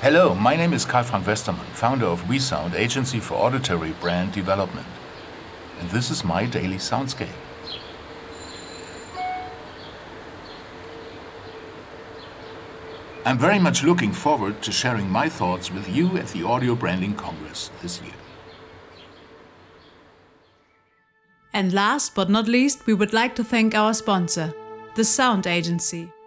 Hello, my name is Karl-Frank Westermann, founder of WeSound, agency for auditory brand development. And this is my daily soundscape. I'm very much looking forward to sharing my thoughts with you at the Audio Branding Congress this year. And last but not least, we would like to thank our sponsor, the Sound Agency.